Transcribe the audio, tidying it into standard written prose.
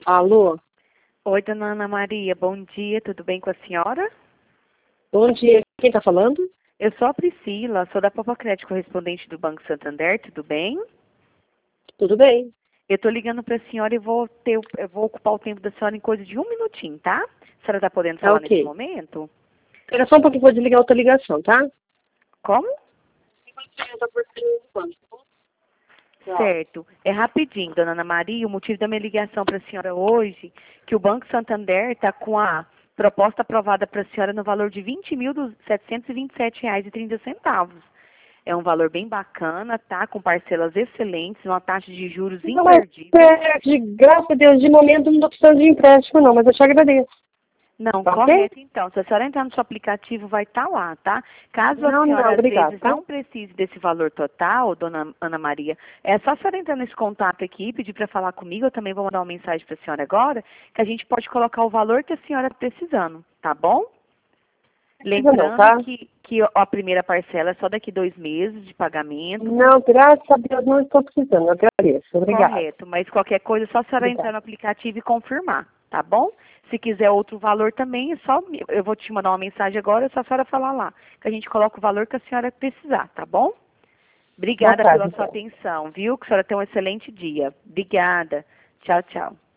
Alô? Oi, dona Ana Maria, bom dia, tudo bem com a senhora? Bom dia. Quem está falando? Eu sou a Priscila, sou da Popocred, correspondente do Banco Santander, tudo bem? Tudo bem. Eu estou ligando para a senhora e eu vou ocupar o tempo da senhora em coisa de um minutinho, tá? A senhora está podendo Tá falar nesse ok. momento? Espera só um pouquinho, vou desligar outra ligação, tá? Como? Tá. Certo. É rapidinho, dona Ana Maria, o motivo da minha ligação para a senhora hoje, que o Banco Santander está com a proposta aprovada para a senhora no valor de R$ 20.727,30. É um valor bem bacana, tá? Com parcelas excelentes, uma taxa de juros Não, mas imperdível. graças a Deus, de momento não estou precisando de empréstimo, não, mas eu te agradeço. Não, Tá ok? correto então. Se a senhora entrar no seu aplicativo, vai estar lá, tá? Caso a Não, senhora, às obrigado, vezes, tá? não precise desse valor total, dona Ana Maria, é só a senhora entrar nesse contato aqui, pedir para falar comigo, eu também vou mandar uma mensagem para a senhora agora, que a gente pode colocar o valor que a senhora está precisando, tá bom? Precisa não, Lembrando tá? que a primeira parcela é só daqui 2 meses de pagamento. Não, graças a Deus não estou precisando, eu agradeço. Obrigada. Correto, mas qualquer coisa é só a senhora entrar Obrigada. no aplicativo e confirmar, tá bom? Se quiser outro valor também, eu vou te mandar uma mensagem agora, é só a senhora falar lá, que a gente coloca o valor que a senhora precisar, tá bom? Boa Obrigada tarde, pela sua então. atenção, viu? Que a senhora tenha um excelente dia. Obrigada. Tchau, tchau.